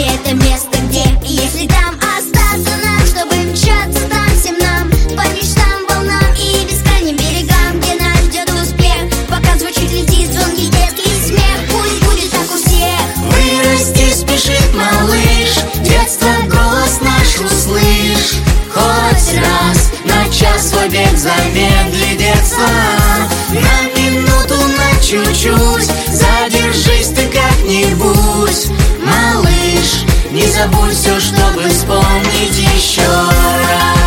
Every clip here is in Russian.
это место, где если там остаться нам, чтобы мчаться там всем нам, по мечтам, волнам и бескрайним берегам, где нас ждет успех, пока звучит, летит звонкий детский смех. Пусть будет так у всех. Вырасти спешит малыш, детство голос наш услышь. Хоть раз на час свой бег замедли, детство на минуту, на чуть-чуть. Задержись ты как-нибудь, малыш, не забудь все, чтобы вспомнить еще раз.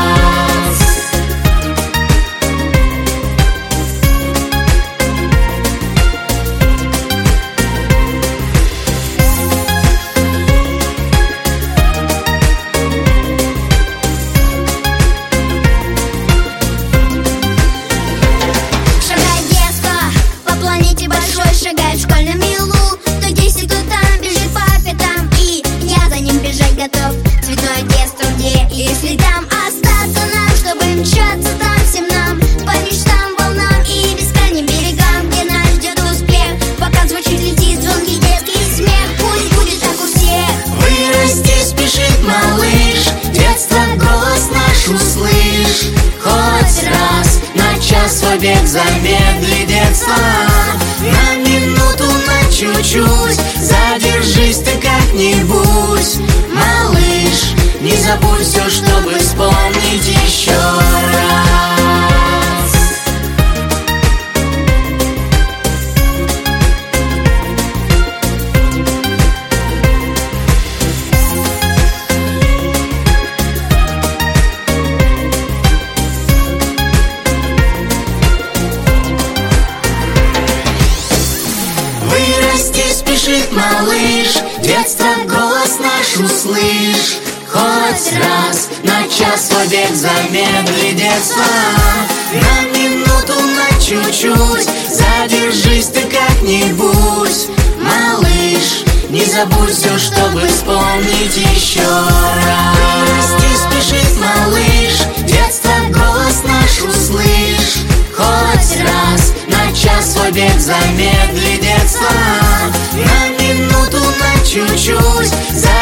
Шагает в школьном милу, то здесь и то там, бежит по пятам, и я за ним бежать готов. Цветное детство, где если там остаться нам, чтобы мчаться там всем нам, по мечтам, волнам и бескрайним берегам, где нас ждет успех, пока звучит, летит звонкий детский смех. Пусть будет так у всех. Вырасти спешит малыш, детство голос наш услышь. Хоть раз на час свой бег замедли, детство на минуту, на чуть-чуть. Задержись ты как-нибудь, малыш, не забудь все, чтобы вспомнить еще раз. Вырасти спешит малыш, детство голос наш услышь. Хоть раз на час свой бег замедли, детство на минуту, на чуть-чуть. Задержись ты как-нибудь, малыш, не забудь все, чтобы вспомнить еще раз. Вырасти спешит малыш, детство голос наш услышь. Хоть раз на час свой бег замедли, детство на минуту, на чуть-чуть.